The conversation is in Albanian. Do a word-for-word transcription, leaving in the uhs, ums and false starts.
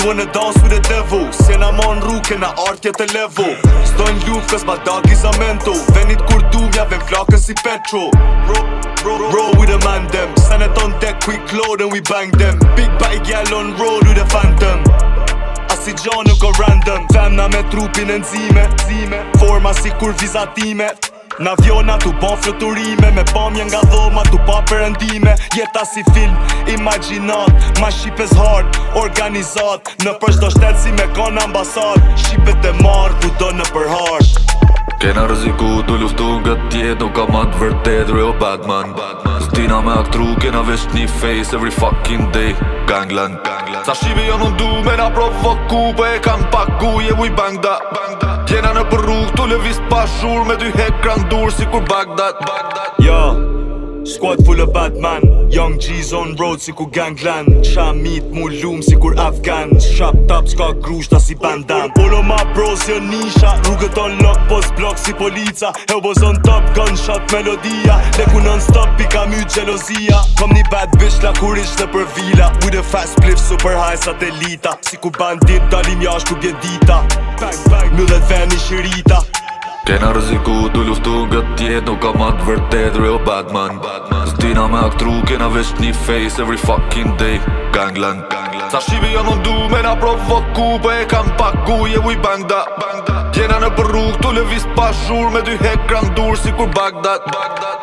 wanna dance with the devil Sena mon rruke na artje të levo S'dojnë luft kës ma dag izamento Venit kur du mja ven flakën si petro Bro, bro, bro, bro with the man them Senet on deck, quick load and we bang them Big bike gal on road with the phantom Asi gja nuk o random Femna me trupin e nzime Forma si kur vizatime N'aviona tu bon fluturime Me pamje nga dhoma tu pa përëndime Jeta si film, imaginat Ma shqipes hard, organizat Në për shdo shtet si me kon ambasad Shqipet e marrë ku do në për hard Kena rëziku tu luftu nga tjet Nuk ka ma të vërtet real badman S'dina me aktru kena vesh një face every fucking day Gangland Sa shqipi jo mundu me na provoku Po e kam paku je we bang da Jena në për rrug tu lëvis pa shur Me dy hekran dur si kur Bagdad Ja, squad full of bad man Young G's on road si ku gangland Qa meet mu lum si kur Afgan Shop top s'ka grushta si bandam Polo ma bros jo nisha Rrugët on lock post block si polica Elbows on top gunshot melodia Leku non stop i kam y gjelozia Kom një bad bitch la kur ish në për vila With a fast spliff super high satelita Si ku bandit dalim jash ku bjedita Bang bang myllet ven i shirita Kena rëziku tu luftu nga tjet Nuk ka ma të vërtet real badman S'dina me aktru kena vesh një face every fucking day Gangland Sa shqipi jo mundu me na provoku Po e kam paku je we bang da Jena në për rrug tu lëvis pa shur Me dy hekran dur si kur Bagdad